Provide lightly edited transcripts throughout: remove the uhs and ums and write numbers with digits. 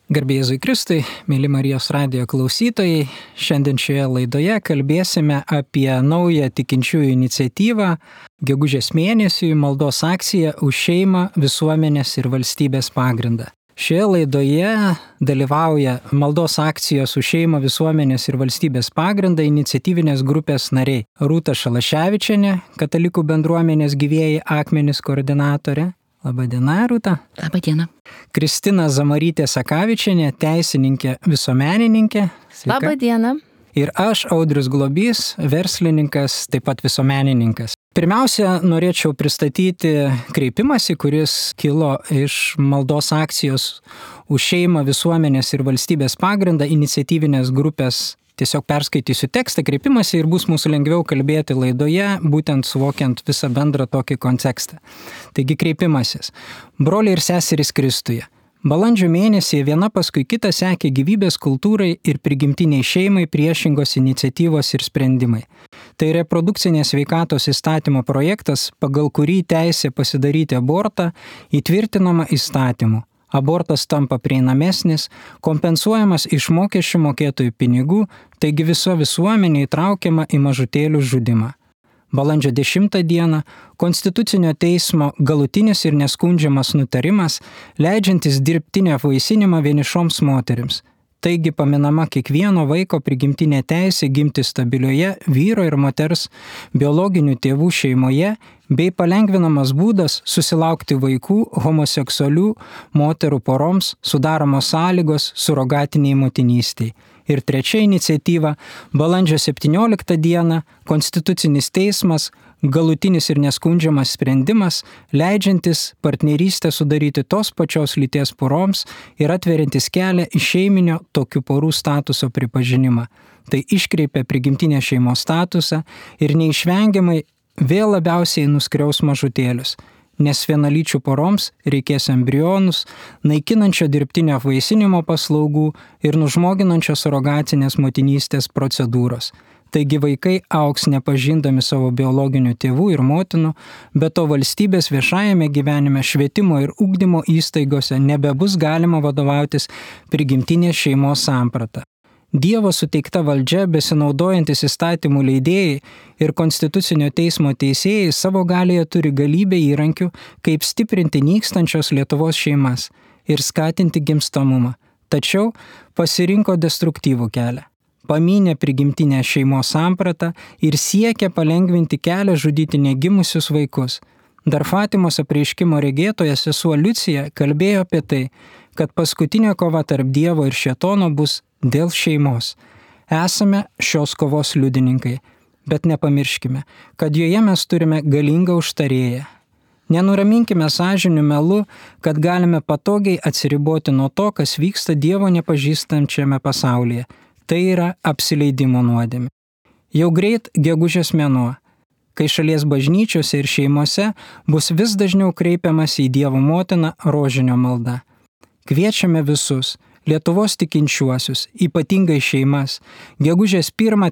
Garbė Jėzui Kristui, mėly Marijos radijo klausytojai, šiandien šioje laidoje kalbėsime apie naują tikinčiųjų iniciatyvą gegužės mėnesiui maldos akciją už šeimą, visuomenės ir valstybės pagrindą. Šioje laidoje dalyvauja maldos akcijos už šeimą, visuomenės ir valstybės pagrindą iniciatyvinės grupės nariai Rūta Šalaševičienė, Katalikų bendruomenės Gyvieji akmenys koordinatorė. Labadiena, Rūta. Labadiena. Kristina Zamarytė Sakavičienė, teisininkė, visuomenininkė. Sveika. Labadiena. Ir aš, Audrius Globys, verslininkas, taip pat visuomenininkas. Pirmiausia, norėčiau pristatyti kreipimąsi, kuris kilo iš maldos akcijos už šeimą, visuomenės ir valstybės pagrindą iniciatyvinės grupės. Tiesiog perskaitysiu tekstą, kreipimąsi ir bus mūsų lengviau kalbėti laidoje, būtent suvokiant visą bendrą tokį kontekstą. Taigi kreipimasis. Broliai ir seserys Kristuje. Balandžio mėnesį viena paskui kitą sekė gyvybės kultūrai ir prigimtiniai šeimai priešingos iniciatyvos ir sprendimai. Tai reprodukcinės sveikatos įstatymo projektas, pagal kurį teisė pasidaryti abortą įtvirtinama įstatymu. Abortas tampa prieinamesnis, kompensuojamas iš mokesčių mokėtojų pinigų, taigi visa visuomenė įtraukiama į mažutėlių žudimą. Balandžio 10 dieną Konstitucinio teismo galutinis ir neskundžiamas nutarimas, leidžiantis dirbtinį apvaisinimą vienišoms moterims. Taigi paminama kiekvieno vaiko prigimtinė teisė gimti stabilioje vyro ir moters biologinių tėvų šeimoje, bei palengvinamas būdas susilaukti vaikų homoseksualių moterų poroms, sudaromos sąlygos surogatiniai motinystei. Ir trečia iniciatyva – balandžio 17 dieną Konstitucinis teismas, galutinis ir neskundžiamas sprendimas, leidžiantis partnerystę sudaryti tos pačios lyties poroms ir atveriantis kelią į šeiminio tokių porų statuso pripažinimą. Tai iškreipia prigimtinę šeimos statusą ir neišvengiamai vėl labiausiai nuskriaus mažutėlius, nes vienalyčių poroms reikės embrionus, naikinančio dirbtinio apvaisinimo paslaugų ir nužmoginančios surogacinės motinystės procedūros. Taigi vaikai augs nepažindami savo biologinių tėvų ir motinų, bet to valstybės viešajame gyvenime, švietimo ir ugdymo įstaigose nebebus galima vadovautis prigimtinės šeimos samprata. Dievo suteikta valdžia, besinaudojantis įstatymų leidėjai ir Konstitucinio teismo teisėjai savo galėje turi galybę įrankių, kaip stiprinti nykstančios Lietuvos šeimas ir skatinti gimstamumą. Tačiau pasirinko destruktyvų kelią. Pamynė prigimtinę šeimos sampratą ir siekia palengvinti kelią žudyti negimusius vaikus. Dar Fatimos apreiškimo regėtoja sesuo Liucija kalbėjo apie tai, kad paskutinė kova tarp Dievo ir šėtono bus dėl šeimos. Esame šios kovos liudininkai, bet nepamirškime, kad joje mes turime galingą užtarėją. Nenuraminkime sąžinių melu, kad galime patogiai atsiriboti nuo to, kas vyksta Dievo nepažįstančiame pasaulyje. Tai yra apsileidimo nuodėmė. Jau greit gegužės mėnuo, kai šalies bažnyčiose ir šeimose bus vis dažniau kreipiamas į Dievo motiną rožinio malda. Kviečiame visus Lietuvos tikinčiuosius, ypatingai šeimas, gegužės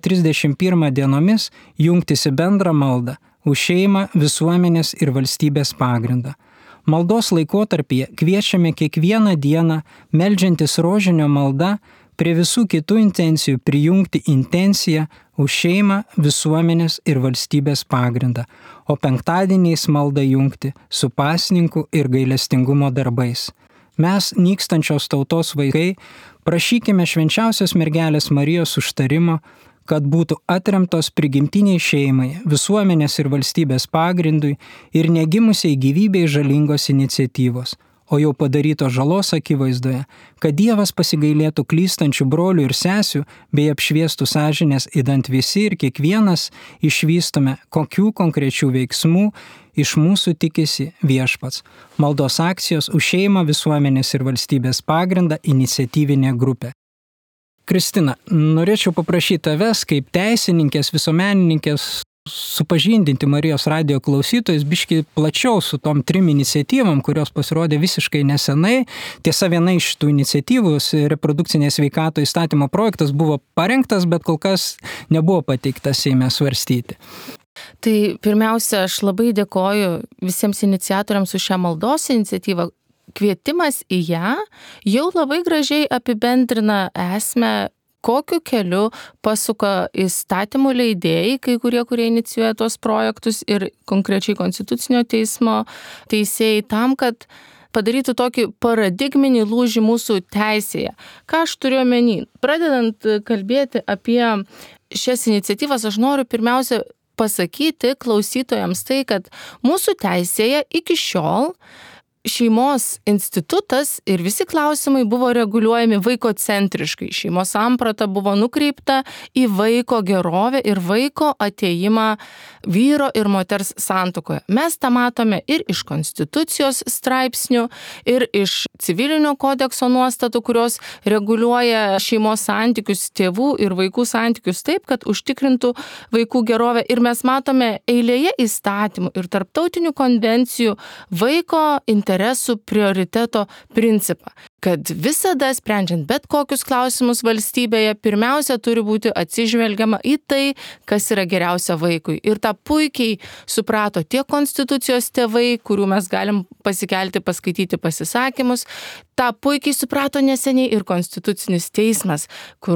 1-31 dienomis jungtis į bendrą maldą už šeimą, visuomenės ir valstybės pagrindą. Maldos laikotarpyje kviečiame kiekvieną dieną meldžiantis rožinio malda prie visų kitų intencijų prijungti intenciją už šeimą, visuomenės ir valstybės pagrindą, o penktadieniais maldą jungti su pasninku ir gailestingumo darbais. Mes, nykstančios tautos vaikai, prašykime švenčiausios mergelės Marijos užtarimo, kad būtų atremtos prigimtiniai šeimai, visuomenės ir valstybės pagrindui ir negimusiai gyvybei žalingos iniciatyvos, o jau padaryto žalos akivaizdoje, kad Dievas pasigailėtų klystančių brolių ir sesių bei apšviestų sąžinės, idant visi ir kiekvienas išvystume, kokių konkrečių veiksmų iš mūsų tikisi Viešpats. Maldos akcijos už šeimą, visuomenės ir valstybės pagrindą iniciatyvinė grupė. Kristina, norėčiau paprašyti tavęs kaip teisininkės, visuomenininkės supažindinti Marijos radijo klausytojus biškį plačiau su tom 3 iniciatyvom, kurios pasirodė visiškai nesenai. Tiesa, viena iš tų iniciatyvų, reprodukcinės sveikatos įstatymo projektas, buvo parengtas, bet kol kas nebuvo pateiktas Seime svarstyti. Tai pirmiausia, aš labai dėkoju visiems iniciatoriams už šią maldos iniciatyvą, kvietimas į ją jau labai gražiai apibendrina esmę, kokiu keliu pasuka įstatymų leidėjai, kai kurie inicijuoja tuos projektus ir konkrečiai Konstitucinio teismo teisėjai tam, kad padarytų tokį paradigminį lūžį mūsų teisėje. Ką aš turiu omeny? Pradedant kalbėti apie šias iniciatyvas, aš noriu pirmiausia pasakyti klausytojams tai, kad mūsų teisėje iki šiol šeimos institutas ir visi klausimai buvo reguliuojami vaikocentriškai. Šeimos samprata buvo nukreipta į vaiko gerovę ir vaiko atėjimą vyro ir moters santuokoje. Mes tą matome ir iš Konstitucijos straipsnių, ir iš civilinio kodekso nuostatų, kurios reguliuoja šeimos santykius, tėvų ir vaikų santykius taip, kad užtikrintų vaikų gerovę. Ir mes matome eilėje įstatymų ir tarptautinių konvencijų vaiko interesų prioriteto principą, kad visada sprendžiant bet kokius klausimus valstybėje, pirmiausia turi būti atsižvelgiama į tai, kas yra geriausia vaikui. Ir tą puikiai suprato tiek Konstitucijos tėvai, kurių mes galim pasikelti, paskaityti pasisakymus, tą puikiai suprato neseniai ir Konstitucinis teismas, kur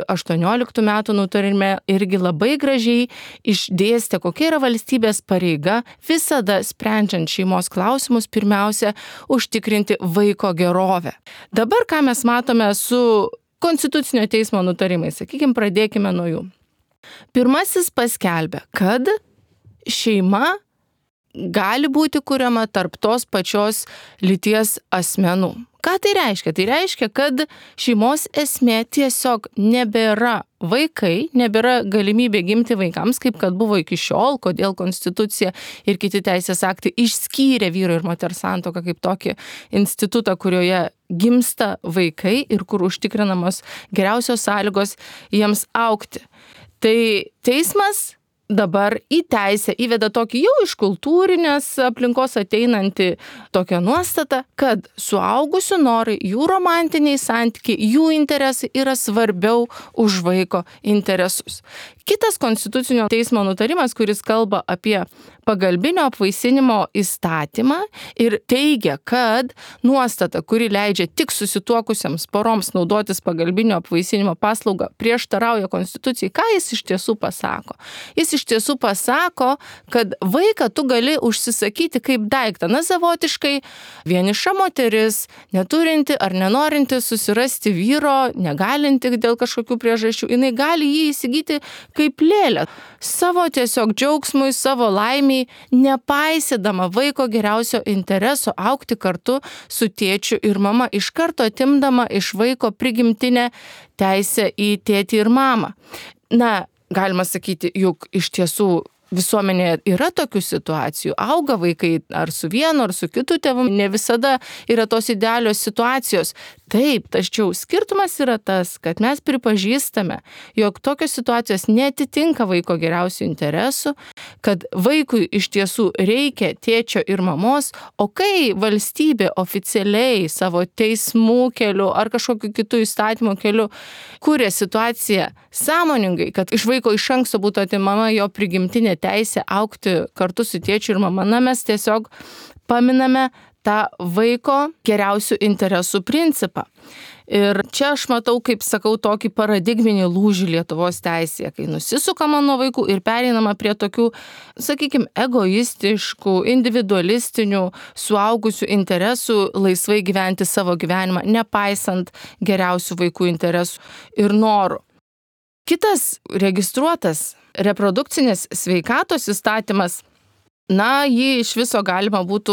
18 metų nutarime irgi labai gražiai išdėstė, kokia yra valstybės pareiga visada sprendžiant šeimos klausimus, pirmiausia užtikrinti vaiko gerovę. Dabar ką mes matome su Konstitucinio teismo nutarimais, sakykime, pradėkime nuo jų. Pirmasis paskelbė, kad šeima gali būti kuriama tarp tos pačios lyties asmenų. Ką tai reiškia? Tai reiškia, kad šeimos esmė tiesiog nebėra vaikai, nebėra galimybė gimti vaikams, kaip kad buvo iki šiol, kodėl Konstitucija ir kiti teisės aktai išskyrė vyro ir moters santuoką kaip tokį institutą, kurioje gimsta vaikai ir kur užtikrinamos geriausios sąlygos jiems augti. Tai teismas dabar į teisę įveda tokį jau iš kultūrinės aplinkos ateinantį tokią nuostatą, kad suaugusių norai, jų romantiniai santykiai, jų interesai yra svarbiau už vaiko interesus. Kitas Konstitucinio teismo nutarimas, kuris kalba apie pagalbinio apvaisinimo įstatymą ir teigia, kad nuostata, kuri leidžia tik susituokusiems poroms naudotis pagalbinio apvaisinimo paslaugą, prieštarauja Konstitucijai. Ką jis iš tiesų pasako? Jis iš tiesų pasako, kad vaiką tu gali užsisakyti kaip daiktą. Na, savotiškai vieniša moteris, neturinti ar nenorinti susirasti vyro, negalinti dėl kažkokių priežasčių, jinai gali jį įsigyti kaip lėlę. Savo tiesiog džiaugsmui, savo laimiai, nepaisydama vaiko geriausio intereso augti kartu su tėčiu ir mama, iš karto atimdama iš vaiko prigimtinę teisę į tėtį ir mamą. Na, galima sakyti, juk iš tiesų visuomenėje yra tokių situacijų. Auga vaikai ar su vienu, ar su kitu tėvu, ne visada yra tos idealios situacijos. Taip, tačiau skirtumas yra tas, kad mes pripažįstame, jog tokios situacijos netitinka vaiko geriausių interesų, kad vaikui iš tiesų reikia tėčio ir mamos, o kai valstybė oficialiai savo teismų keliu ar kažkokiu kitų įstatymų keliu kuria situaciją sąmoningai, kad iš vaiko iš anksto būtų atimama jo prigimtinė teisė augti kartu su tėčiu ir mama, na, mes tiesiog paminame tą vaiko geriausių interesų principą. Ir čia aš matau, kaip sakau, tokį paradigminį lūžį Lietuvos teisėje, kai nusisukama nuo vaikų ir pereinama prie tokių, sakykime, egoistiškų, individualistinių, suaugusių interesų laisvai gyventi savo gyvenimą, nepaisant geriausių vaikų interesų ir norų. Kitas registruotas reprodukcinės sveikatos įstatymas, na, jį iš viso galima būtų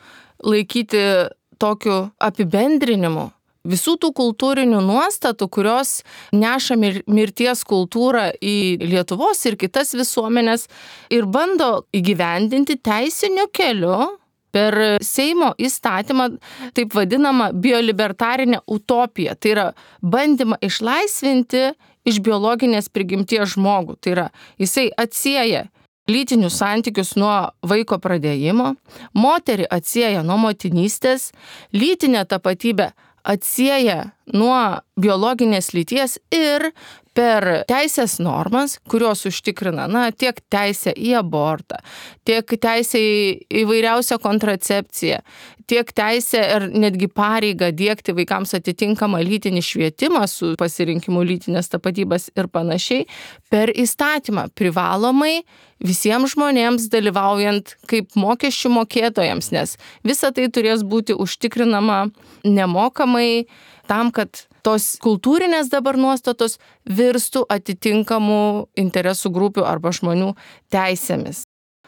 laikyti tokiu apibendrinimu visų tų kultūrinių nuostatų, kurios neša mirties kultūrą į Lietuvos ir kitas visuomenės ir bando įgyvendinti teisiniu keliu per Seimo įstatymą taip vadinamą biolibertarinę utopiją. Tai yra bandymą išlaisvinti iš biologinės prigimties žmogų. Tai yra, jisai atsieja lytinius santykius nuo vaiko pradėjimo, moterį atsieja nuo motinystės, lytinę tapatybę atsieja nuo biologinės lyties ir per teisės normas, kurios užtikrina, tiek teisę į abortą, tiek teisę į įvairiausią kontracepciją, tiek teisę ir netgi pareigą diegti vaikams atitinkamą lytinį švietimą su pasirinkimu lytinės tapatybės ir panašiai, per įstatymą privalomai visiems žmonėms dalyvaujant kaip mokesčių mokėtojams, nes visa tai turės būti užtikrinama nemokamai tam, kad tos kultūrinės dabar nuostatos virstų atitinkamų interesų grupių arba žmonių teisėmis.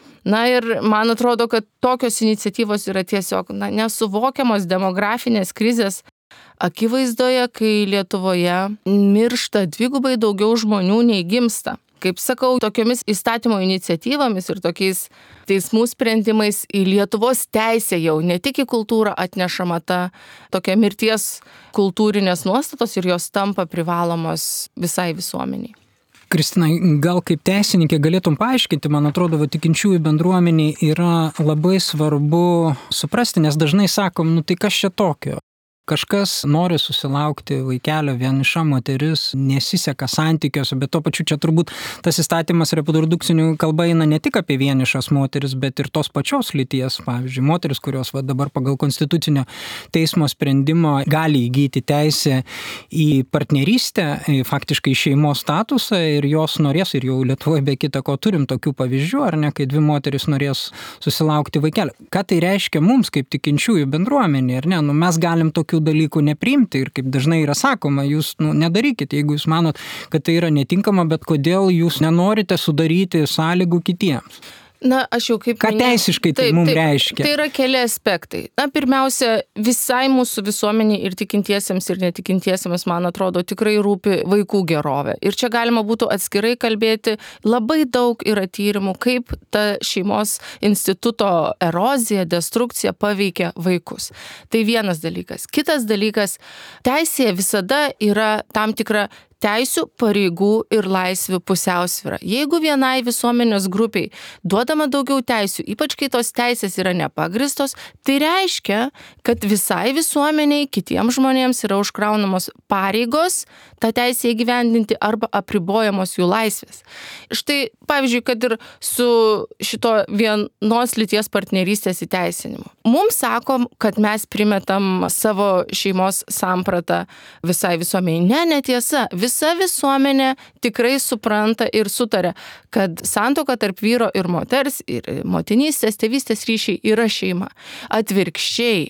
Ir man atrodo, kad tokios iniciatyvos yra tiesiog nesuvokiamos demografinės krizės akivaizdoje, kai Lietuvoje miršta 2 daugiau žmonių nei gimsta. Kaip sakau, tokiomis įstatymo iniciatyvomis ir tokiais teismų sprendimais į Lietuvos teisę jau ne tik į kultūrą atnešama ta tokia mirties kultūrinės nuostatos ir jos tampa privalomos visai visuomeniai. Kristina, gal kaip teisininkė galėtum paaiškinti, man atrodo, tikinčiųjų bendruomeniai yra labai svarbu suprasti, nes dažnai sakom, tai kas čia tokio? Kažkas nori susilaukti vaikelio, vieniša moteris, nesiseka santykiuose, bet tuo pačiu čia turbūt tas įstatymas reprodukcinių kalba eina ne tik apie vienišas moteris, bet ir tos pačios lyties, pavyzdžiui, moteris, kurios dabar pagal konstitucinio teismo sprendimo gali įgyti teisę į partnerystę, faktiškai šeimos statusą ir jos norės, ir jau Lietuvoje be kita ko turim tokių pavyzdžių, ar ne, kai 2 moteris norės susilaukti vaikelio. Ką tai reiškia mums kaip tikinčiųjų bendruomenė, ar ne? Mes galim tokių dalykų nepriimti ir kaip dažnai yra sakoma, jūs nedarykite, jeigu jūs manot, kad tai yra netinkama, bet kodėl jūs nenorite sudaryti sąlygų kitiems? Aš jau kaip Ką teisiškai tai mums reiškia? Tai yra keli aspektai. Pirmiausia, visai mūsų visuomeniai ir tikintiesiems ir netikintiesiems, man atrodo, tikrai rūpi vaikų gerovė. Ir čia galima būtų atskirai kalbėti, labai daug yra tyrimų, kaip ta šeimos instituto erozija, destrukcija paveikia vaikus. Tai vienas dalykas. Kitas dalykas, teisėje visada yra tam tikra teisių, pareigų ir laisvių pusiausvyra. Jeigu vienai visuomenės grupiai duodama daugiau teisių, ypač kai tos teisės yra nepagristos, tai reiškia, kad visai visuomeniai, kitiems žmonėms yra užkraunamos pareigos tą teisę įgyvendinti arba apribojamos jų laisvės. Štai, pavyzdžiui, kad ir su šito vienos lyties partnerystės įteisinimu. Mums sakom, kad mes primetam savo šeimos sampratą visai visuomeniai. Netiesa. Visa visuomenė tikrai supranta ir sutarė, kad santuoka tarp vyro ir moters ir motinystės, tėvystės ryšiai yra šeima. Atvirkščiai,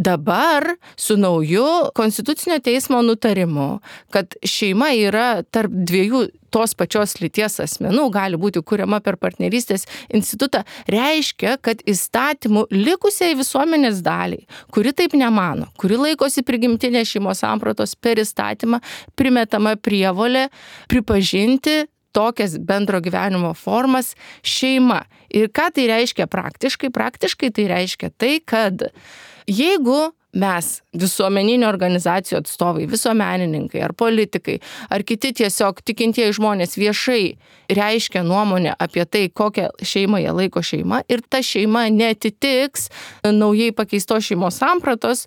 dabar su nauju Konstitucinio teismo nutarimu, kad šeima yra tarp 2 tos pačios lyties asmenų, gali būti kuriama per partnerystės institutą, reiškia, kad įstatymų likusiai visuomenės daliai, kuri taip nemano, kuri laikosi prigimtinės šeimos sampratos, per įstatymą primetama prievolė pripažinti tokias bendro gyvenimo formas šeima. Ir ką tai reiškia praktiškai? Praktiškai tai reiškia tai, kad jeigu mes, visuomeninių organizacijų atstovai, visuomenininkai ar politikai, ar kiti tiesiog tikintieji žmonės viešai reiškia nuomonę apie tai, kokią šeimą jie laiko šeima, ir ta šeima netitiks naujai pakeistos šeimos sampratos,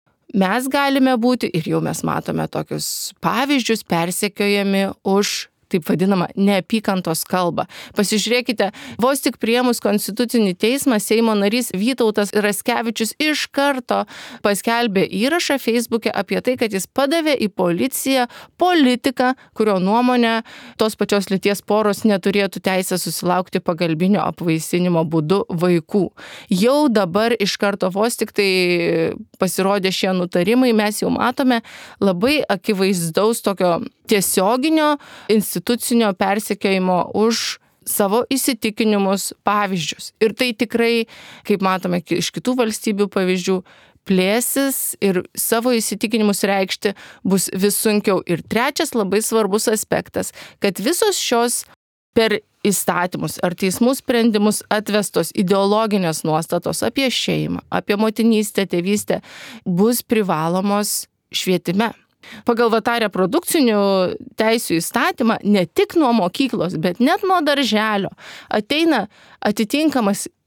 mes galime būti, ir jau mes matome tokius pavyzdžius, persekiojami už taip vadinama neapykantos kalba. Pasižiūrėkite, vos tik priėmus Konstitucinį teismą, Seimo narys Vytautas Raskevičius iš karto paskelbė įrašą Facebook'e apie tai, kad jis padavė į policiją politiką, kurio nuomonė tos pačios lyties poros neturėtų teisę susilaukti pagalbinio apvaisinimo būdu vaikų. Jau dabar iš karto vos tik tai pasirodė šie nutarimai, mes jau matome labai akivaizdaus tokio tiesioginio institucinio persekiojimo už savo įsitikinimus pavyzdžius. Ir tai tikrai, kaip matome iš kitų valstybių pavyzdžių, plėsis ir savo įsitikinimus reikšti bus vis sunkiau. Ir trečias labai svarbus aspektas, kad visos šios per įstatymus ar teismų sprendimus atvestos ideologinės nuostatos apie šeimą, apie motinystę, tėvystę bus privalomos švietime. Pagal tą reprodukcinių teisių įstatymą ne tik nuo mokyklos, bet net nuo darželio ateina atitinkamas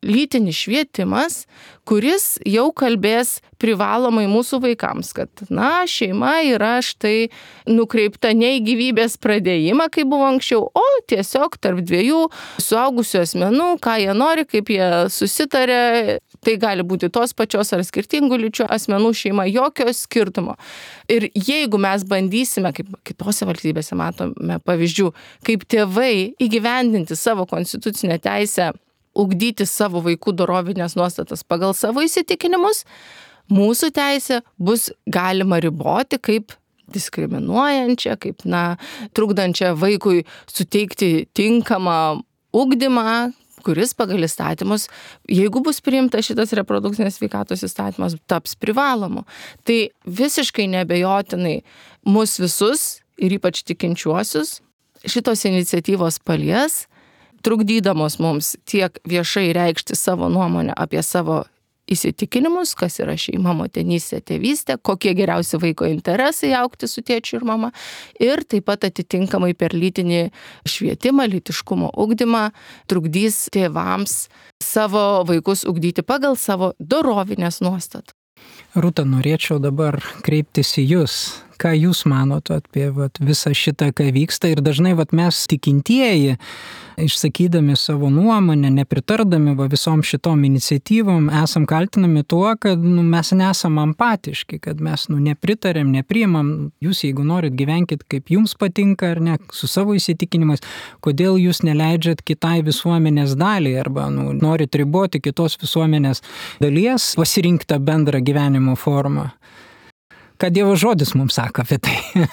lytinis švietimas, kuris jau kalbės privalomai mūsų vaikams, kad, šeima yra štai nukreipta ne į gyvybės pradėjimą, kaip buvo anksčiau, o tiesiog tarp dviejų suaugusių asmenų, ką jie nori, kaip jie susitarė. Tai gali būti tos pačios ar skirtingų lyčių asmenų šeima, jokio skirtumo. Ir jeigu mes bandysime, kaip kitose valstybėse matome pavyzdžių, kaip tėvai įgyvendinti savo konstitucinę teisę, ugdyti savo vaikų dorovinės nuostatas pagal savo įsitikinimus, mūsų teisė bus galima riboti kaip diskriminuojančią, kaip, trukdančią vaikui suteikti tinkamą ugdymą, kuris pagal įstatymus, jeigu bus priimtas šitas reprodukcinės sveikatos įstatymas, taps privalomu. Tai visiškai neabejotinai mus visus ir ypač tikinčiuosius šitos iniciatyvos palies, trukdydamos mums tiek viešai reikšti savo nuomonę apie savo įsitikinimus, kas yra šeima, motinystė, tėvystė, kokie geriausi vaiko interesai augti su tėčiu ir mama, ir taip pat atitinkamai per lytinį švietimą, lytiškumo ugdymą trukdys tėvams savo vaikus ugdyti pagal savo dorovinės nuostatas. Rūta, norėčiau dabar kreiptis į Jūs. Ką Jūs manote apie visą šitą, ką vyksta? Ir dažnai mes tikintieji, išsakydami savo nuomonę, nepritardami visom šitom iniciatyvom, esam kaltinami tuo, kad mes nesam empatiški, kad mes nepritarėm, nepriimam. Jūs, jeigu norit, gyvenkit kaip jums patinka ar ne, su savo įsitikinimais, kodėl jūs neleidžiat kitai visuomenės daliai arba norit riboti kitos visuomenės dalies pasirinktą bendrą gyvenimo formą. Ką Dievo žodis mums sako apie tai?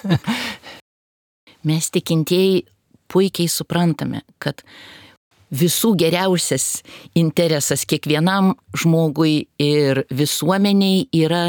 Mes tikintieji puikiai suprantame, kad visų geriausias interesas kiekvienam žmogui ir visuomeniai yra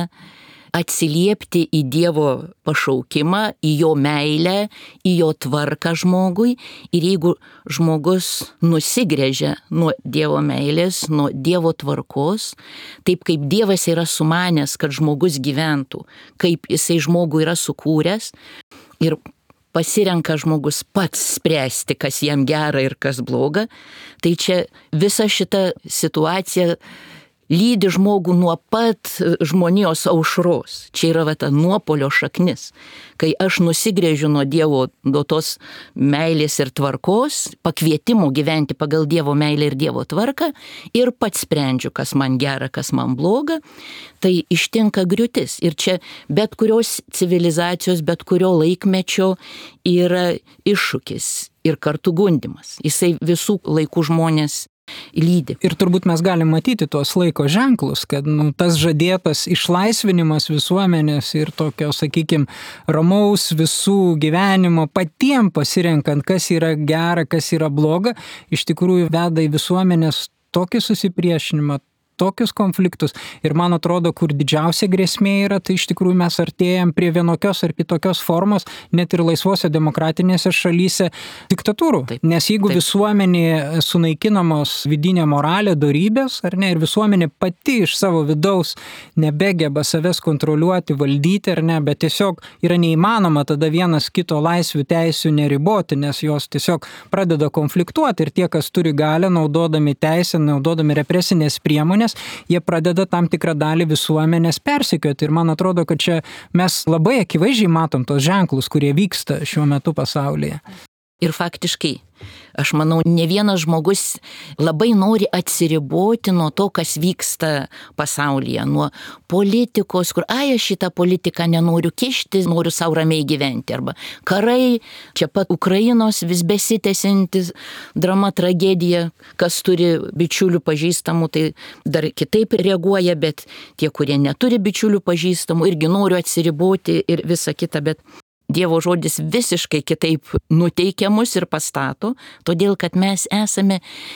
atsiliepti į Dievo pašaukimą, į jo meilę, į jo tvarką žmogui. Ir jeigu žmogus nusigręžia nuo Dievo meilės, nuo Dievo tvarkos, taip kaip Dievas yra sumanęs, kad žmogus gyventų, kaip jisai žmogų yra sukūręs, ir pasirenka žmogus pats spręsti, kas jam gera ir kas bloga, tai čia visa šita situacija lydi žmogų nuo pat žmonijos aušros. Čia yra ta nuopolio šaknis. Kai aš nusigrėžiu nuo Dievo duotos meilės ir tvarkos, pakvietimo gyventi pagal Dievo meilę ir Dievo tvarką, ir pats sprendžiu, kas man gera, kas man bloga, tai ištinka griūtis. Ir čia bet kurios civilizacijos, bet kurio laikmečio yra iššūkis ir kartu gundymas. Jisai visų laikų žmonės lydi. Ir turbūt mes galim matyti tuos laiko ženklus, kad tas žadėtas išlaisvinimas visuomenės ir tokio, sakykime, ramaus visų gyvenimo, patiem pasirenkant, kas yra gera, kas yra bloga, iš tikrųjų veda į visuomenės tokį susipriešinimą, tokius konfliktus. Ir man atrodo, kur didžiausia grėsmė yra, tai iš tikrųjų mes artėjam prie vienokios ar kitokios formos, net ir laisvose demokratinėse šalyse diktatūrų. Taip, nes jeigu visuomenė sunaikinamos vidinė moralė, dorybės, ar ne, ir visuomenė pati iš savo vidaus nebegeba savęs kontroliuoti, valdyti, ar ne, bet tiesiog yra neįmanoma tada vienas kito laisvių teisių neriboti, nes jos tiesiog pradeda konfliktuoti ir tie, kas turi galią, naudodami teisę, naudodami represinės priemonės, jie pradeda tam tikrą dalį visuomenės persekioti. Ir man atrodo, kad čia mes labai akivaizdžiai matom tos ženklus, kurie vyksta šiuo metu pasaulyje. Ir faktiškai, aš manau, ne vienas žmogus labai nori atsiriboti nuo to, kas vyksta pasaulyje, nuo politikos, kur, aš šitą politiką nenoriu kištis, noriu savo ramiai gyventi. Arba karai, čia pat Ukrainos vis besitęsiantis drama, tragedija, kas turi bičiulių pažįstamų, tai dar kitaip reaguoja, bet tie, kurie neturi bičiulių pažįstamų, irgi noriu atsiriboti ir visa kita, bet Dievo žodis visiškai kitaip nuteikia mus ir pastato, todėl kad mes esame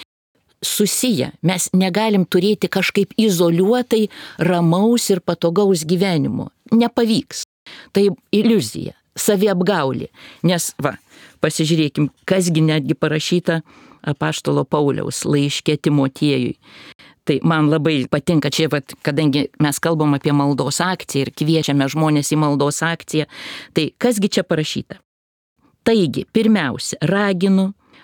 susiję. Mes negalim turėti kažkaip izoliuotai ramaus ir patogaus gyvenimo. Nepavyks. Tai iliuzija, saviapgaulė. Nes, pasižiūrėkim, kasgi netgi parašyta apaštalo Pauliaus laiške Timotiejui. Tai man labai patinka čia, kadangi mes kalbam apie maldos akciją ir kviečiame žmonės į maldos akciją, tai kasgi čia parašyta? Taigi, pirmiausia, raginu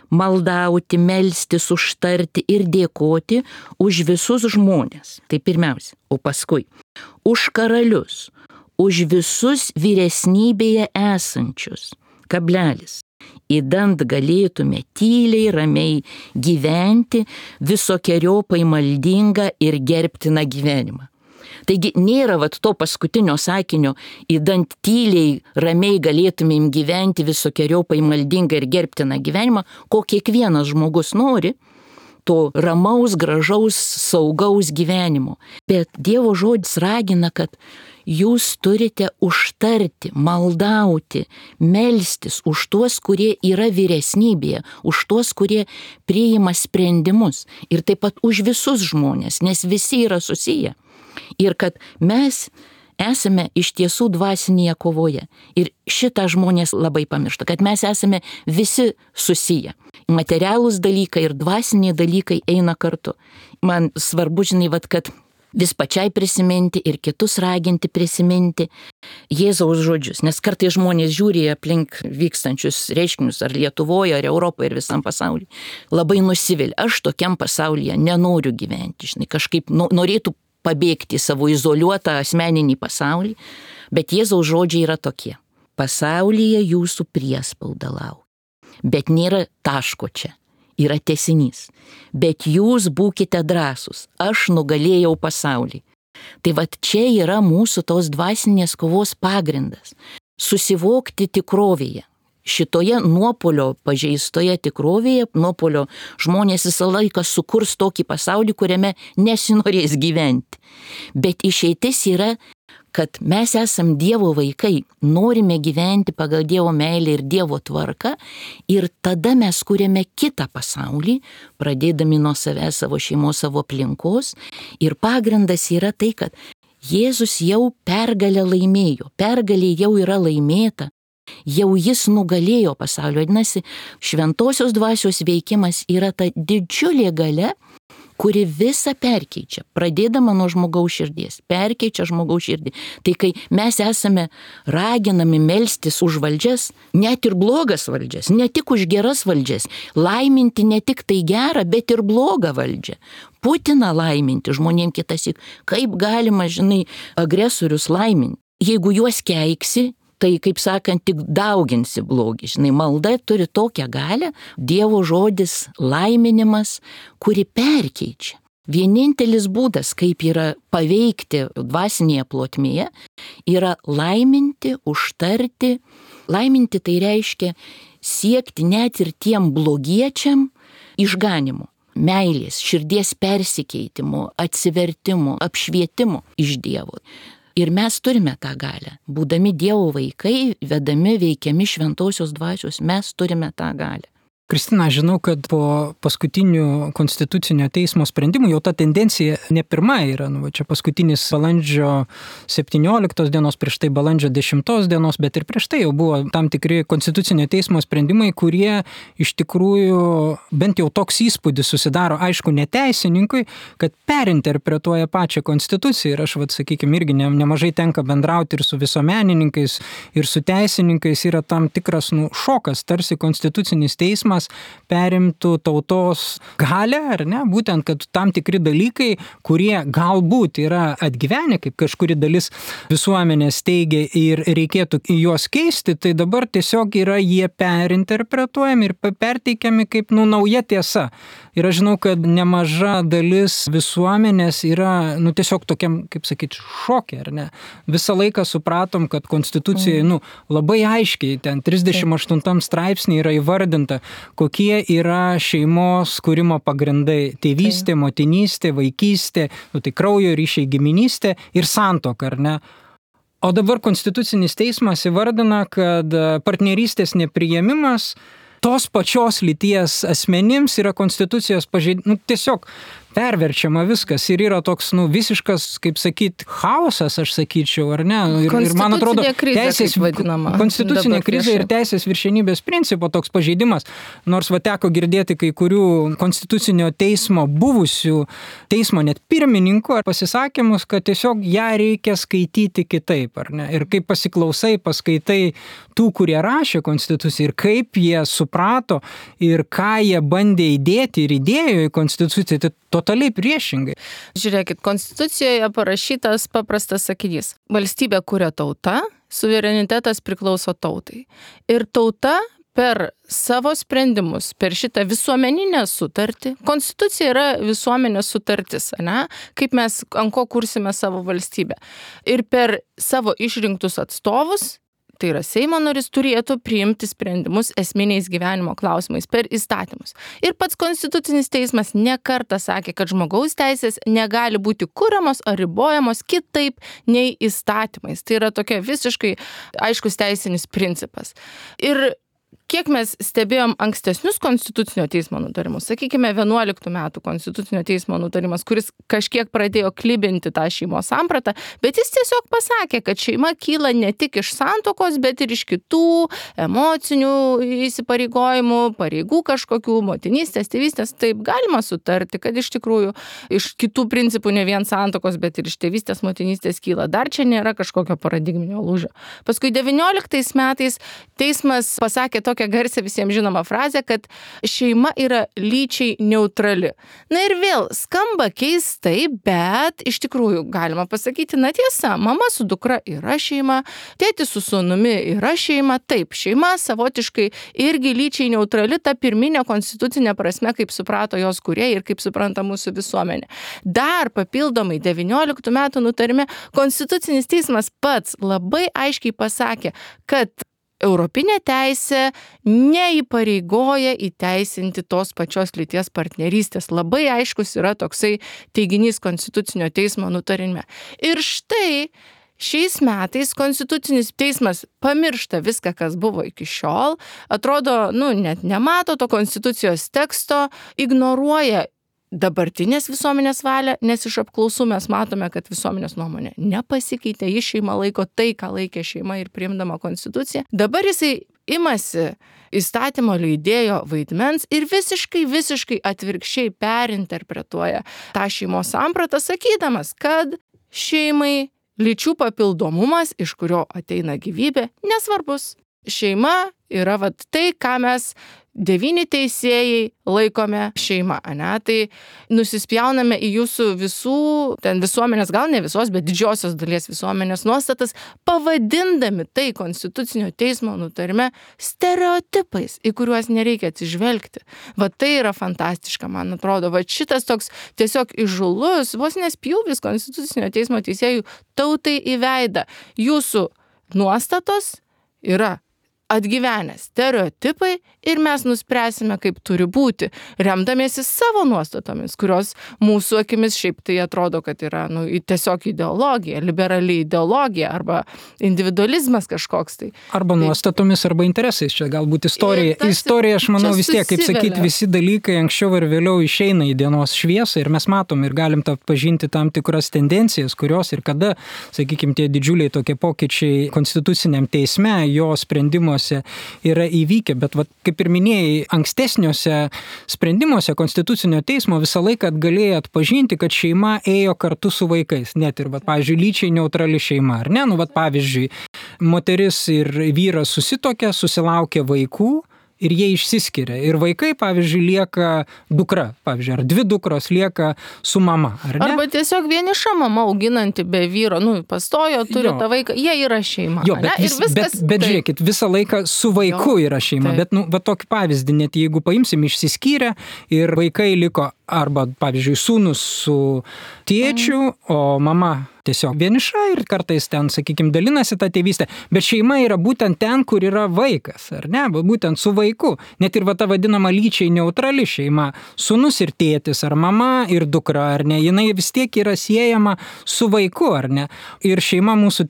maldauti, melstis, užtarti ir dėkoti už visus žmones. Tai pirmiausia, o paskui už karalius, už visus vyresnybėje esančius, kablelis, idant galėtume tyliai, ramiai gyventi visokiojopai maldingą ir gerbtiną gyvenimą. Taigi nėra to paskutinio sakinio, idant tyliai, ramiai galėtumėm gyventi visokiojopai maldingą ir gerbtiną gyvenimą, ko kiekvienas žmogus nori, to ramaus, gražaus, saugaus gyvenimo. Bet Dievo žodis ragina, kad jūs turite užtarti, maldauti, melstis už tuos, kurie yra vyresnybėje, už tuos, kurie priima sprendimus ir taip pat už visus žmonės, nes visi yra susiję. Ir kad mes esame iš tiesų dvasinėje kovoje. Ir šitą žmonės labai pamiršta, kad mes esame visi susiję. Materialūs dalykai ir dvasiniai dalykai eina kartu. Man svarbu, kad vis pačiai prisiminti ir kitus raginti prisiminti Jėzaus žodžius. Nes kartais žmonės žiūri aplink vykstančius reiškinius ar Lietuvoje, ar Europoje, ir visam pasaulyje. Labai nusivilia. Aš tokiam pasaulyje nenoriu gyventi. Kažkaip norėtų pabėgti į savo izoliuotą asmeninį pasaulį. Bet Jėzaus žodžiai yra tokie. Pasaulyje jūsų priespauda laukia. Bet nėra taško čia. Yra tęsinys. Bet jūs būkite drąsūs. Aš nugalėjau pasaulį. Tai čia yra mūsų tos dvasinės kovos pagrindas. Susivokti tikrovėje. Šitoje nuopolio pažeistoje tikrovėje, nuopolio žmonės visą laiką sukurs tokį pasaulį, kuriame nesinorės gyventi. Bet išeitis yra, kad mes esam Dievo vaikai, norime gyventi pagal Dievo meilę ir Dievo tvarką ir tada mes kuriame kitą pasaulį, pradėdami nuo savęs, savo šeimos, savo aplinkos. Ir pagrindas yra tai, kad Jėzus jau pergalę laimėjo, pergalė jau yra laimėta. Jau jis nugalėjo pasaulio. Vadinasi, šventosios dvasios veikimas yra ta didžiulė galia, kuri visą perkeičia, pradėdama nuo žmogaus širdies, perkeičia žmogaus širdį. Tai kai mes esame raginami melstis už valdžias, net ir blogas valdžias, ne tik už geras valdžias, laiminti ne tik tai gerą, bet ir blogą valdžią. Putiną laiminti žmonėm kitasik. Kaip galima, agresorius laiminti? Jeigu juos keiksi, tai, kaip sakant, tik dauginsi blogį. Malda turi tokią galią, Dievo žodis laiminimas, kuri perkeičia. Vienintelis būdas, kaip yra paveikti dvasinėje plotmėje, yra laiminti, užtarti. Laiminti tai reiškia siekti net ir tiem blogiečiam išganimo, meilės, širdies persikeitimo, atsivertimo, apšvietimo iš Dievo. Ir mes turime tą galią. Būdami Dievo vaikai, vedami, veikiami šventosios dvasios, mes turime tą galią. Kristina, žinau, kad po paskutinių konstitucinio teismo sprendimų jau ta tendencija ne pirma yra. Čia paskutinis balandžio 17 dienos, prieš tai balandžio 10 dienos, bet ir prieš tai jau buvo tam tikri konstitucinio teismo sprendimai, kurie iš tikrųjų bent jau toks įspūdis susidaro, aišku, ne teisininkui, kad perinterpretuoja pačią konstituciją. Ir aš, irgi nemažai tenka bendrauti ir su visuomenininkais, ir su teisininkais. Yra tam tikras šokas, tarsi konstitucinis teismas perimtų tautos galią, ar ne? Būtent, kad tam tikri dalykai, kurie galbūt yra atgyvenę, kaip kažkuri dalis visuomenės teigia ir reikėtų juos keisti, tai dabar tiesiog yra jie perinterpretuojami ir perteikiami kaip nauja tiesa. Ir aš žinau, kad nemaža dalis visuomenės yra, tiesiog tokiam, kaip sakyti, šokė, ar ne? Visą laiką supratom, kad konstitucijoje, labai aiškiai, ten 38 straipsnį yra įvardinta, kokie yra šeimos kūrimo pagrindai. Tėvystė, motinystė, vaikystė, tai kraujo ryšiai, giminystė ir santuoka, ar ne? O dabar konstitucinis teismas įvardina, kad partnerystės nepriėmimas tos pačios lyties asmenims yra konstitucijos pažeidimas. Tiesiog perverčiama viskas ir yra toks, visiškas, kaip sakyt, chaosas, aš sakyčiau, ar ne? Ir man atrodo, konstitucinė krizė ir teisės viršenybės principo toks pažeidimas, nors teko girdėti kai kurių konstitucinio teismo buvusių teismo net pirmininkų pasisakymus, kad tiesiog ją reikia skaityti kitaip, ar ne? Ir kaip paskaitai tų, kurie rašė konstituciją ir kaip jie suprato ir ką jie bandė įdėti ir įdėjo į konstituciją, tai totaliai priešingai. Žiūrėkit, konstitucijoje parašytas paprastas sakinys. Valstybė kuria tauta, suverenitetas priklauso tautai. Ir tauta per savo sprendimus, per šitą visuomeninę sutartį, konstitucija yra visuomenės sutartis, ne? Kaip mes ant ko kursime savo valstybę. Ir per savo išrinktus atstovus, tai yra Seimo narys, turėtų priimti sprendimus esminiais gyvenimo klausimais per įstatymus. Ir pats konstitucinis teismas ne kartą sakė, kad žmogaus teisės negali būti kuriamos ar ribojamos kitaip nei įstatymais. Tai yra tokia visiškai aiškus teisinis principas. Ir kiek mes stebėjom ankstesnius konstitucinio teismo nutarimus, sakykime 11 metų konstitucinio teismo nutarimas, kuris kažkiek pradėjo klibinti tą šeimos sampratą, bet jis tiesiog pasakė, kad šeima kyla ne tik iš santuokos, bet ir iš kitų emocinių įsipareigojimų, pareigų kažkokių, motinystės, tėvystės. Taip galima sutarti, kad iš tikrųjų iš kitų principų ne vien santuokos, bet ir iš tėvystės, motinystės kyla. Dar čia nėra kažkokio paradigminio lūžio. Paskui 19 metais teismas pasakė tokią garsią visiems žinomą frazę, kad šeima yra lyčiai neutrali. Na ir vėl skamba keistai, bet iš tikrųjų galima pasakyti, tiesa, mama su dukra yra šeima, tėtis su sūnumi yra šeima, taip, šeima savotiškai irgi lyčiai neutrali, ta pirminė konstitucinė prasme, kaip suprato jos kūrėjai ir kaip supranta mūsų visuomenė. Dar papildomai 19 metų nutarime konstitucinis teismas pats labai aiškiai pasakė, kad Europinė teisė neįpareigoja įteisinti tos pačios lyties partnerystės. Labai aiškus yra toksai teiginys konstitucinio teismo nutarime. Ir štai šiais metais konstitucinis teismas pamiršta viską, kas buvo iki šiol, atrodo, net nemato to konstitucijos teksto, ignoruoja dabartinės visuomenės valią, nes iš apklausų mes matome, kad visuomenės nuomonė nepasikeitė, ji šeima laiko tai, ką laikė šeima ir priimdama konstituciją. Dabar jisai imasi įstatymo leidėjo vaidmens ir visiškai atvirkščiai perinterpretuoja tą šeimos sampratą, sakydamas, kad šeimai lyčių papildomumas, iš kurio ateina gyvybė, nesvarbus. Šeima yra tai, ką mes 9 teisėjai laikome šeima, ne? Tai nusispjauname į jūsų visų, ten visuomenės, gal ne visos, bet didžiosios dalies visuomenės nuostatas, pavadindami tai konstitucinio teismo nutarime stereotipais, į kuriuos nereikia atsižvelgti. Tai yra fantastiška, man atrodo. Šitas toks tiesiog įžūlus, vos nespjūvis konstitucinio teismo teisėjų tautai į veidą. Jūsų nuostatos yra atgyvenę stereotipai ir mes nuspręsime, kaip turi būti, remdamiesi savo nuostatomis, kurios mūsų akimis šiaip tai atrodo, kad yra tiesiog ideologija, liberali ideologija arba individualizmas kažkoks tai. Arba nuostatomis, arba interesais. Čia galbūt istorija. Istorija, aš manau, vis tiek, kaip sakyti, visi dalykai anksčiau ar vėliau išeina į dienos šviesą ir mes matom ir galim pažinti tam tikras tendencijas, kurios ir kada, sakykime, tie didžiuliai tokie pokyčiai konstituciniam teisme, jo sprendimuose yra įvykę, bet kaip ir minėjai, ankstesniuose sprendimuose konstitucinio teismo visą laiką galėjo atpažinti, kad šeima ėjo kartu su vaikais, net ir, pavyzdžiui, lyčiai neutrali šeima, ar ne? Pavyzdžiui, moteris ir vyras susituokia, susilaukia vaikų, ir jie išsiskiria. Ir vaikai, pavyzdžiui, lieka dukra, pavyzdžiui, ar 2 dukros lieka su mama, ar ne? Arba tiesiog vieniša mama auginanti be vyro, pastojo, turi tą vaiką, jie yra šeima. Jo, bet žiūrėkit, visą laiką su vaiku yra šeima. Bet, tokį pavyzdį, net jeigu paimsim, išsiskyrę ir vaikai liko arba, pavyzdžiui, sūnus su tėčiu, o mama tiesiog vieniša ir kartais ten, sakykime, dalinasi tą tėvystę, bet šeima yra būtent ten, kur yra vaikas, ar ne, būtent su vaiku. Net ir ta vadinama lyčiai neutrali šeima, sūnus ir tėtis, ar mama ir dukra, ar ne, jinai vis tiek yra siejama su vaiku, ar ne. Ir šeima mūsų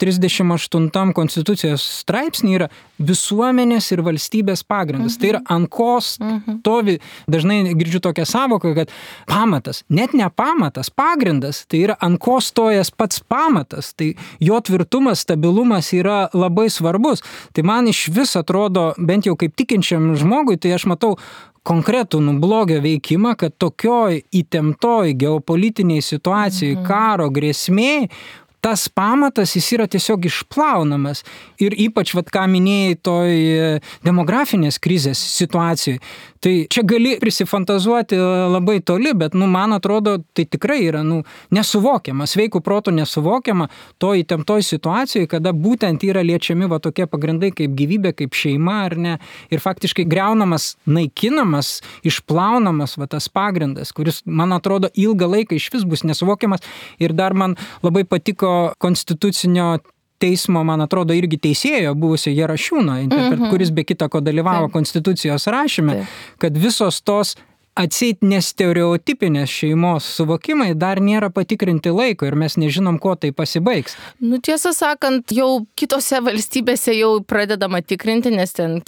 38 konstitucijos straipsnį yra visuomenės ir valstybės pagrindas. Tai yra ant ko stovi, dažnai girdžiu tokią savoką, kad pamatas, net ne pamatas, pagrindas, tai yra ant ko stojas pats pamatas, tai jo tvirtumas, stabilumas yra labai svarbus. Tai man iš vis atrodo, bent jau kaip tikinčiam žmogui, tai aš matau konkretų blogio veikimą, kad tokioj įtemptoj geopolitiniai situacijai, karo grėsmėj, tas pamatas jis yra tiesiog išplaunamas. Ir ypač, ką minėjai toj demografinės krizės situacijai, tai čia gali prisifantazuoti labai toli, bet, man atrodo, tai tikrai yra, nesuvokiama, sveikų protų nesuvokiama to įtemptoj situacijoje, kada būtent yra liečiami tokie pagrindai kaip gyvybė, kaip šeima, ar ne, ir faktiškai griaunamas, naikinamas, išplaunamas tas pagrindas, kuris, man atrodo, ilgą laiką iš vis bus nesuvokiamas. Ir dar man labai patiko konstitucinio teismo, man atrodo, irgi teisėjo buvusio Jarašiūno, kuris be kita ko dalyvavo konstitucijos rašyme, kad visos tos atseit nestereotipinės šeimos suvokimai dar nėra patikrinti laiko ir mes nežinom, kuo tai pasibaigs. Tiesą sakant, jau kitose valstybėse jau pradedama tikrinti, nes ten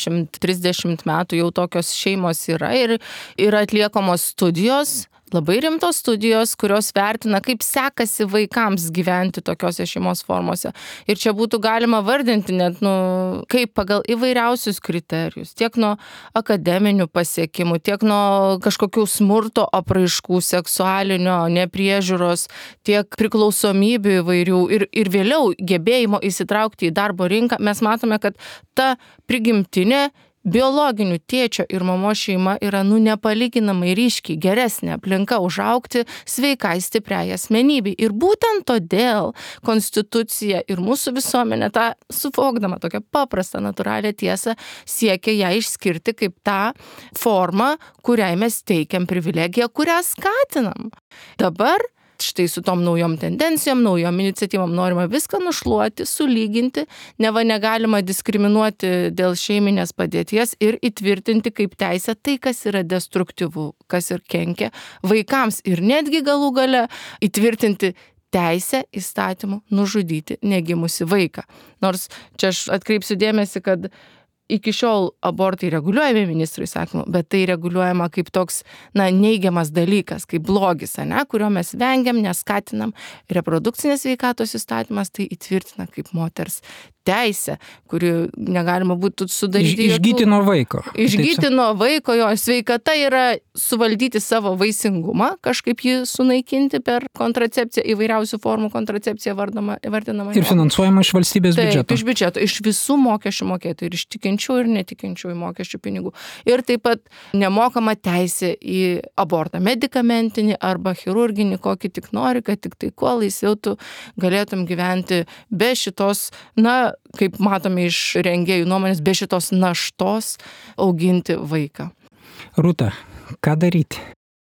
20-30 metų jau tokios šeimos yra ir yra atliekamos studijos, labai rimtos studijos, kurios vertina, kaip sekasi vaikams gyventi tokiose šeimos formose. Ir čia būtų galima vardinti net, kaip pagal įvairiausius kriterijus, tiek nuo akademinių pasiekimų, tiek nuo kažkokių smurto apraiškų, seksualinio nepriežiūros, tiek priklausomybių įvairių ir vėliau gebėjimo įsitraukti į darbo rinką. Mes matome, kad ta prigimtinė biologinių tėčio ir mamos šeima yra nepalyginamai ryškiai geresnė aplinka užaugti sveikai stipriai asmenybei. Ir būtent todėl konstitucija ir mūsų visuomenė tą suvokdama tokią paprastą natūralią tiesą siekia ją išskirti kaip tą formą, kuriai mes teikiam privilegiją, kurią skatinam. Dabar štai su tom naujom tendencijom, naujom iniciatyvom norima viską nušluoti, sulyginti, neva negalima diskriminuoti dėl šeiminės padėties ir įtvirtinti kaip teisę tai, kas yra destruktyvu, kas ir kenkia vaikams ir netgi galų gale įtvirtinti teisę įstatymų nužudyti negimusi vaiką. Nors čia aš atkreipsiu dėmesį, kad iki šiol abortai reguliuojami ministro įsakymu, bet tai reguliuojama kaip toks, neigiamas dalykas, kaip blogis, kurio mes vengiam, neskatinam. Reprodukcinės sveikatos įstatymas tai įtvirtina kaip moters teisę, kuri negalima būtų sudaryti. Išgyti nuo vaiko. Išgyti nuo vaiko, jo sveikata yra suvaldyti savo vaisingumą, kažkaip jį sunaikinti per kontracepciją, įvairiausių formų kontracepciją vardinama. Ir finansuojama iš valstybės biudžeto. Taip, iš biudžeto, iš visų mokesčių mokėtojų, ir iš tikinčių ir netikinčių mokesčių pinigų. Ir taip pat nemokama teisė į abortą, medikamentinį arba chirurginį, kokį tik nori, kad tik tai kuo laisviau tu galėtum gyventi be šitos, kaip matome iš rengėjų nuomonės, be šitos naštos auginti vaiką. Rūta, ką daryti?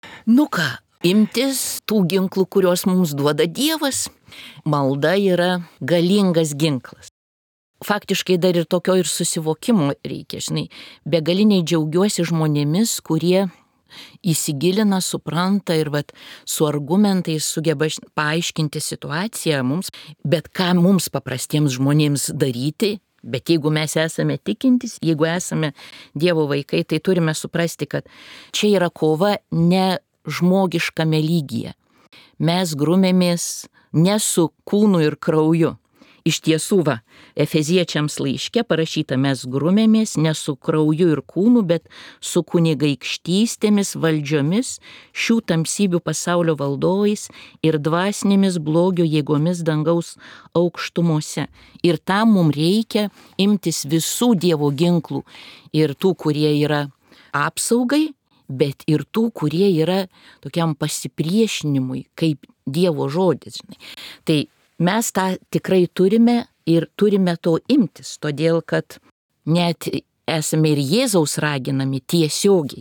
Ką, imtis tų ginklų, kuriuos mums duoda Dievas. Malda yra galingas ginklas. Faktiškai dar ir tokio ir susivokimo reikia, begaliniai džiaugiuosi žmonėmis, kurie įsigilina, supranta ir su argumentais sugeba paaiškinti situaciją mums, bet ką mums paprastiems žmonėms daryti, bet jeigu mes esame tikintys, jeigu esame Dievo vaikai, tai turime suprasti, kad čia yra kova ne žmogiškame lygyje. Mes grumėmės ne su kūnu ir krauju. Iš tiesų, Efeziečiams laiške parašyta, mes grumėmės ne su krauju ir kūnu, bet su kunigaikštystėmis, valdžiomis, šių tamsybių pasaulio valdovais ir dvasinėmis blogio jėgomis dangaus aukštumose. Ir tam mums reikia imtis visų Dievo ginklų, ir tų, kurie yra apsaugai, bet ir tų, kurie yra tokiam pasipriešinimui, kaip Dievo žodis. Tai mes tą tikrai turime ir turime to imtis, todėl kad net esame ir Jėzaus raginami tiesiogiai.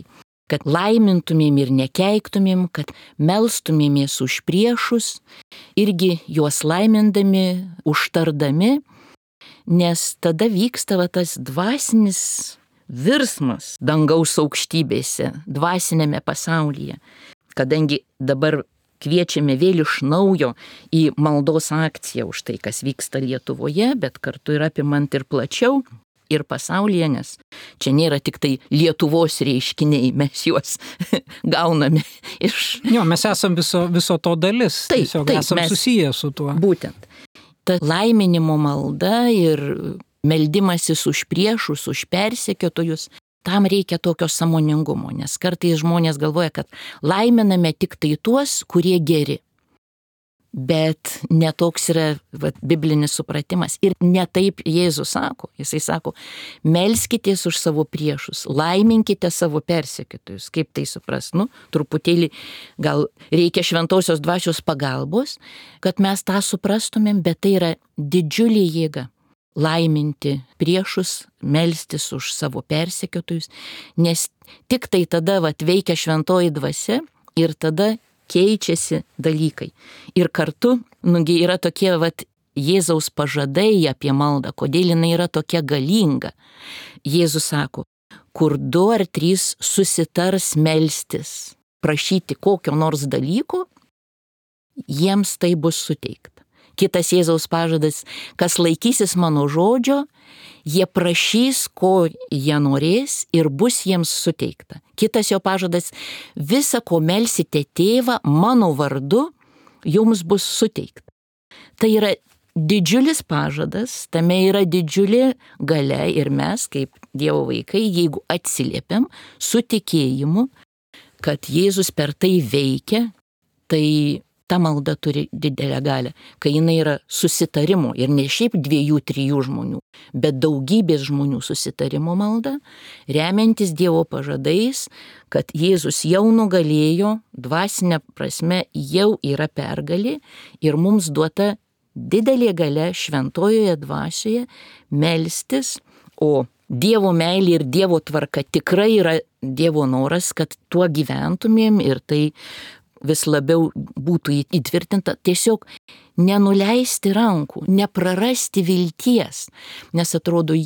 kad laimintumėm ir nekeiktumėm, kad melstumėmės už priešus, irgi juos laimindami, užtardami, nes tada vyksta tas dvasinis virsmas dangaus aukštybėse, dvasinėme pasaulyje. Kadangi dabar kviečiame vėl iš naujo į maldos akciją už tai, kas vyksta Lietuvoje, bet kartu ir apimant ir plačiau, ir pasaulyje, nes čia nėra tik tai Lietuvos reiškiniai, mes juos gauname iš... Jo, mes esam viso to dalis, tiesiog esam susiję su tuo. Būtent. Ta laiminimo malda ir meldimasis už priešus, už persekiotojus, tam reikia tokio sąmoningumo, nes kartais žmonės galvoja, kad laiminame tik tai tuos, kurie geri. Bet netoks yra biblinis supratimas. Ir ne taip Jėzus sako. Jisai sako, melskitės už savo priešus, laiminkite savo persekiotojus. Kaip tai supras? Truputėlį gal reikia šventosios dvasios pagalbos, kad mes tą suprastumėm, bet tai yra didžiulė jėga. Laiminti priešus, melstis už savo persekiotojus, nes tik tai tada veikia šventoji dvasia ir tada keičiasi dalykai. Ir kartu, yra tokie Jėzaus pažadai apie maldą, kodėl jinai yra tokia galinga. Jėzus sako, kur 2 ar 3 susitars melstis, prašyti kokio nors dalyko, jiems tai bus suteikta. Kitas Jėzaus pažadas, kas laikysis mano žodžio, jie prašys, ko jie norės ir bus jiems suteikta. Kitas jo pažadas, visa, ko melsite tėvą mano vardu, jums bus suteikta. Tai yra didžiulis pažadas, tame yra didžiulė galia ir mes, kaip Dievo vaikai, jeigu atsiliepiam su tikėjimu, kad Jėzus per tai veikia, tai ta malda turi didelę galią, kai jinai yra susitarimo ir ne šiaip 2-3 žmonių, bet daugybės žmonių susitarimo malda, remiantis Dievo pažadais, kad Jėzus jau nugalėjo, dvasinė prasme jau yra pergalė ir mums duota didelė galia šventojoje dvasioje melstis, o Dievo meilė ir Dievo tvarka tikrai yra Dievo noras, kad tuo gyventumėm ir tai vis labiau būtų įtvirtinta, tiesiog nenuleisti rankų, neprarasti vilties, nes atrodo,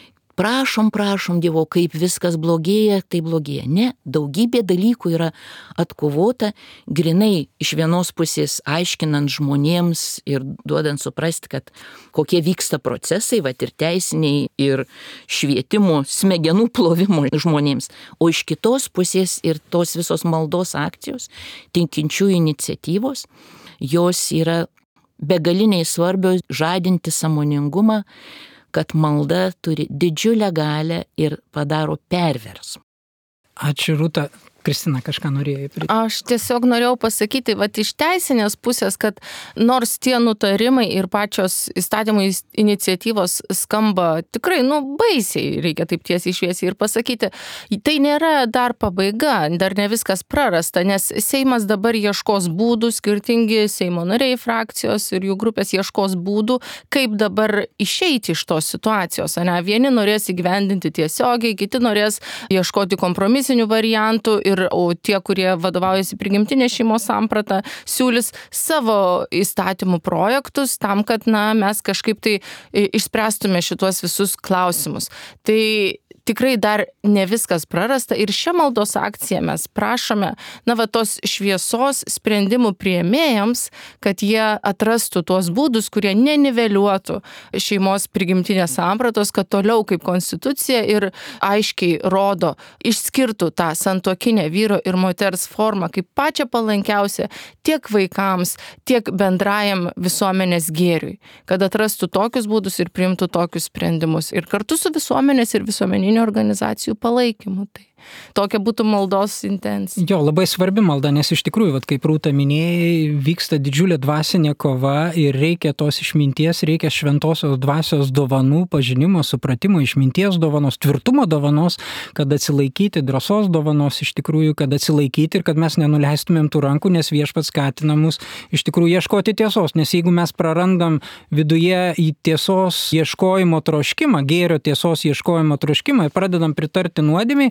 prašom Dievo, kaip viskas blogėja, tai blogėja. Ne, daugybė dalykų yra atkovota, grinai iš vienos pusės aiškinant žmonėms ir duodant suprasti, kad kokie vyksta procesai, ir teisiniai, ir švietimo, smegenų plovimo žmonėms. O iš kitos pusės ir tos visos maldos akcijos, tikinčių iniciatyvos, jos yra begaliniai svarbios žadinti sąmoningumą, kad malda turi didžiulę galią ir padaro perversmą. Ačiū, Rūta. Kristina kažką norėjo pridėti. Aš tiesiog norėjau pasakyti, iš teisinės pusės, kad nors tie nutarimai ir pačios įstatymų iniciatyvos skamba tikrai, baisiai, reikia taip tiesiai šviesiai ir pasakyti, tai nėra dar pabaiga, dar ne viskas prarasta, nes Seimas dabar ieškos būdų, skirtingi Seimo nariai, frakcijos ir jų grupės ieškos būdų, kaip dabar išeiti iš tos situacijos. Vieni norės įgyvendinti tiesiogiai, kiti norės ieškoti kompromisinių variantų, o tie, kurie vadovaujasi prigimtinė šeimos samprata, siūlys savo įstatymų projektus tam, kad mes kažkaip tai išspręstume šitos visus klausimus. Tai tikrai dar ne viskas prarasta ir šią maldos akciją mes prašome, tos šviesos sprendimų priėmėjams, kad jie atrastų tuos būdus, kurie neniveliuotų šeimos prigimtinės sampratos, kad toliau kaip konstitucija ir aiškiai rodo, išskirtų tą santuokinę vyro ir moters formą kaip pačią palankiausią tiek vaikams, tiek bendrajam visuomenės gėriui, kad atrastų tokius būdus ir priimtų tokius sprendimus ir kartu su visuomenės ir visuomeninių organizacijų palaikymu. Tai tokia būtų maldos intencija. Jo, labai svarbi malda, nes iš tikrųjų, kaip Rūta minėjai, vyksta didžiulė dvasinė kova ir reikia tos išminties, reikia šventosios dvasios dovanų, pažinimo, supratimo, išminties dovanos, tvirtumo dovanos, kad atsilaikyti, drąsos dovanos iš tikrųjų, kad atsilaikyti ir kad mes nenuleistumėm tų rankų, nes Viešpats skatina mus iš tikrųjų ieškoti tiesos, nes jeigu mes prarandam viduje į tiesos ieškojimo troškimą, gėrio tiesos ieškojimo troškimą ir pradedam pritarti nuodėmei,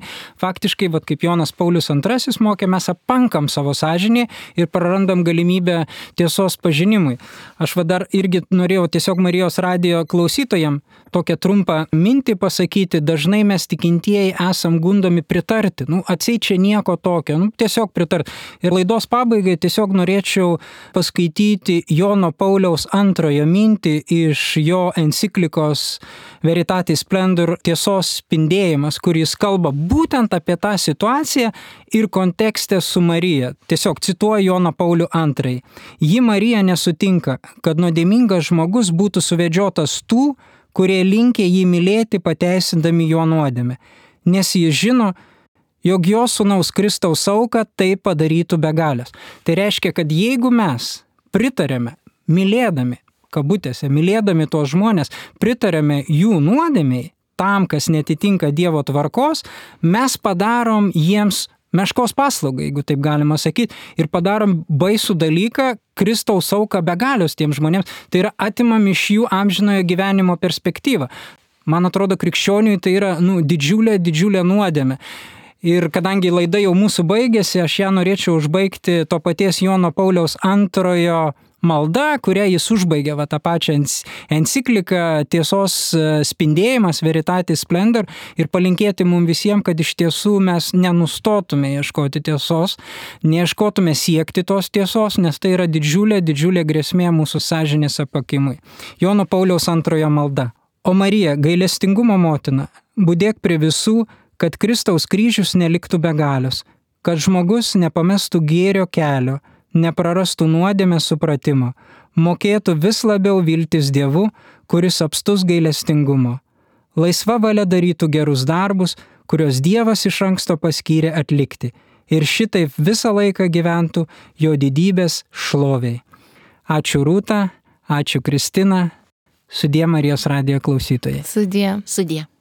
faktiškai, kaip Jonas Paulius II mokė, mes apankam savo sąžinį ir prarandam galimybę tiesos pažinimui. Aš dar irgi norėjau tiesiog Marijos radijo klausytojam tokią trumpą mintį pasakyti. Dažnai mes tikintieji esam gundomi pritarti. Atseit čia nieko tokio, tiesiog pritarti. Ir laidos pabaigai tiesiog norėčiau paskaityti Jono Pauliaus II mintį iš jo enciklikos Veritatis Splendor tiesos spindėjimas, kur jis kalba būtent apie tą situaciją ir kontekste su Marija. Tiesiog cituoju Joną Paulių II. Ji Marija nesutinka, kad nuodėmingas žmogus būtų suvedžiotas tų, kurie linkę jį mylėti pateisindami jo nuodėmę, nes jis žino, jog jo sūnaus Kristaus auka tai padarytų be galios. Tai reiškia, kad jeigu mes pritarėme, mylėdami, kabutėse, mylėdami tos žmonės, pritarėme jų nuodėmiai, tam, kas netitinka Dievo tvarkos, mes padarom jiems meškos paslaugą, jeigu taip galima sakyti, ir padarom baisų dalyką, Kristaus auką be galios tiems žmonėms, tai yra atimam iš jų amžinojo gyvenimo perspektyvą. Man atrodo, krikščioniui tai yra didžiulė nuodėmė. Ir kadangi laida jau mūsų baigėsi, aš ją norėčiau užbaigti to paties Jono Pauliaus II malda, kurią jis užbaigė tą pačią encikliką tiesos spindėjimas Veritatis Splendor ir palinkėti mums visiems, kad iš tiesų mes nenustotume ieškoti tiesos, neieškotume siekti tos tiesos, nes tai yra didžiulė grėsmė mūsų sąžinės apakimui. Jono Pauliaus II malda. O Marija, gailestingumo motina, budėk prie visų, kad Kristaus kryžius neliktų be galios, kad žmogus nepamestų gėrio kelio, neprarastų nuodėmės supratimo, mokėtų vis labiau viltis Dievu, kuris apstus gailestingumo. Laisva valia darytų gerus darbus, kuriuos Dievas iš anksto paskyrė atlikti, ir šitaip visą laiką gyventų jo didybės šloviai. Ačiū Rūta, ačiū Kristina, sudie Marijos radijo klausytojai. Sudie. Sudie.